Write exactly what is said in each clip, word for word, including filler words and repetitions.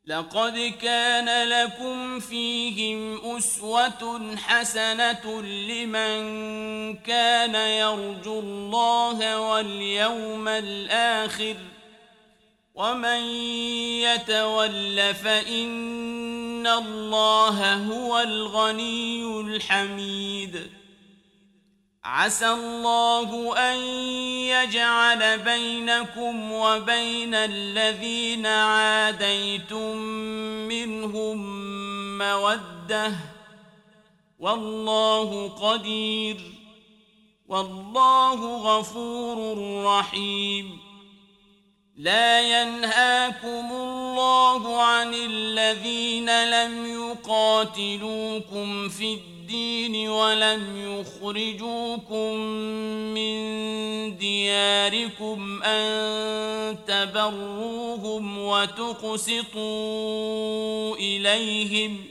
لقد كان لكم فيهم أسوة حسنة لمن كان يرجو الله واليوم الآخر ومن يتول فإن الله هو الغني الحميد عسى الله أن يجعل بينكم وبين الذين عاديتم منهم مودة والله قدير والله غفور رحيم لا ينهاكم الله عن الذين لم يقاتلوكم في الدين ولم يخرجوكم من دياركم أن تبروهم وتقسطوا إليهم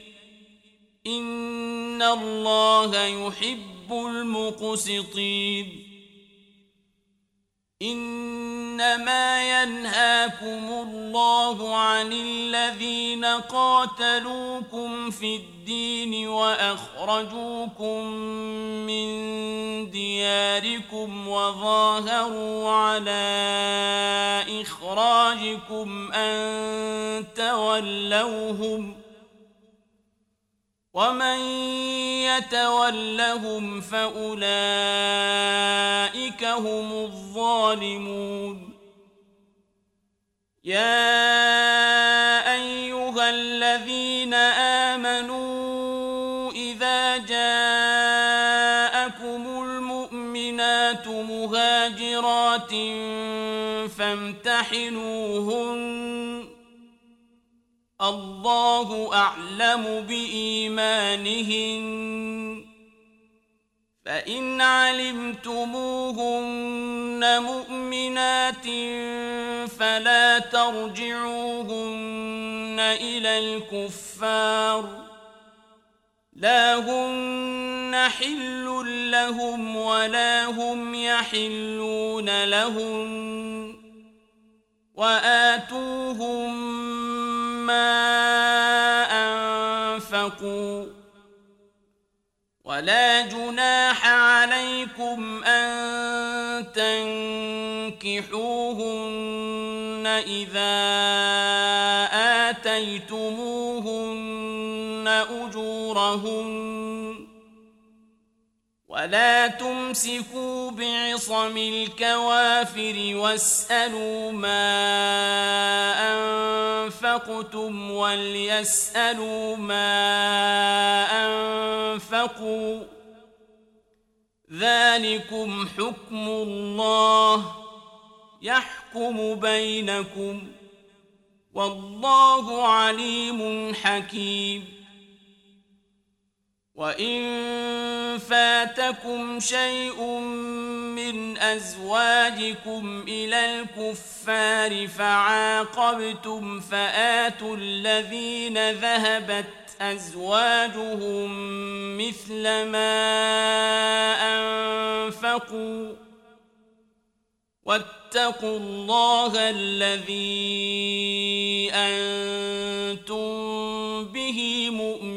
إن الله يحب المقسطين إنما ينهاكم الله عن الذين قاتلوكم في الدين وأخرجوكم من دياركم وظاهروا على إخراجكم أن تولوهم ومن يتولهم فأولئك هم الظالمون يا أيها الذين آمنوا إذا جاءكم المؤمنات مهاجرات فامتحنوهن الله أعلم بإيمانهن فإن علمتموهن مؤمنات فلا ترجعوهن إلى الكفار لا هن حل لهم ولا هم يحلون لهم وآتوهم ما أنفقوا ولا جناح عليكم أن تنكحوهن إذا آتيتموهن أجورهن ولا تمسكوا بعصم الكوافر واسألوا ما أنفقتم وليسألوا ما أنفقوا ذلكم حكم الله يحكم بينكم والله عليم حكيم وإن فاتكم شيء من أزواجكم إلى الكفار فعاقبتم فآتوا الذين ذهبت أزواجهم مثل ما أنفقوا واتقوا الله الذي أنتم به مؤمنون